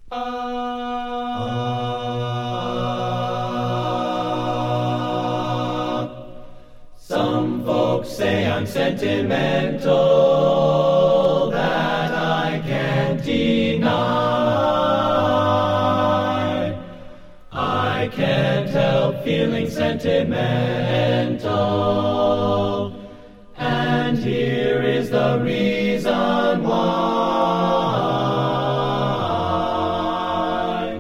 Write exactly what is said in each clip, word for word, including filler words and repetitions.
Ah. Some folks say I'm sentimental, that I can't deny. I can't help feeling sentimental, and here is the reason why.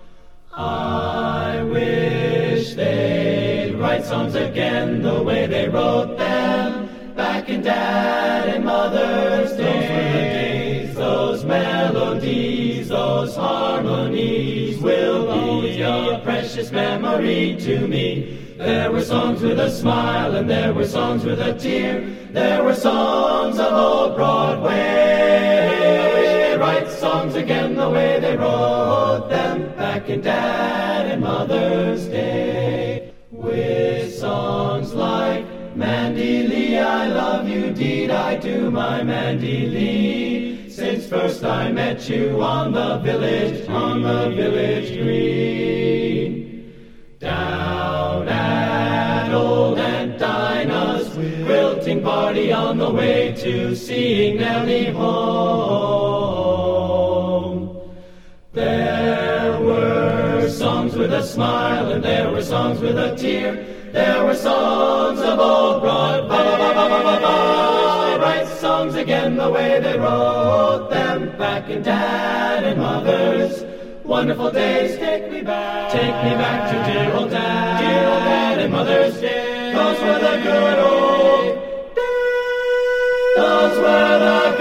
I wish they'd write songs again the way they wrote them back in Dad and Mother's days. Those were the days, those melodies, those harmonies will be a precious memory to me. There were songs with a smile and there were songs with a tear. There were songs of old Broadway. I wish they'd write songs again the way they wrote them back in Dad and Mother's day. With songs like Mandy Lee, I love you, deed I do, my Mandy Lee. Since first I met you on the village, on the village green. Down at old Aunt Dinah's quilting party on the way to seeing Nellie home. There were songs with a smile and there were songs with a tear. There were songs of old Broadway. I wish they'd write songs again the way they wrote them back in Dad and Mother's wonderful days. Take me back, take me back to dear old Dad, dear old Dad and Mother's days. Those were the good old days. Those were the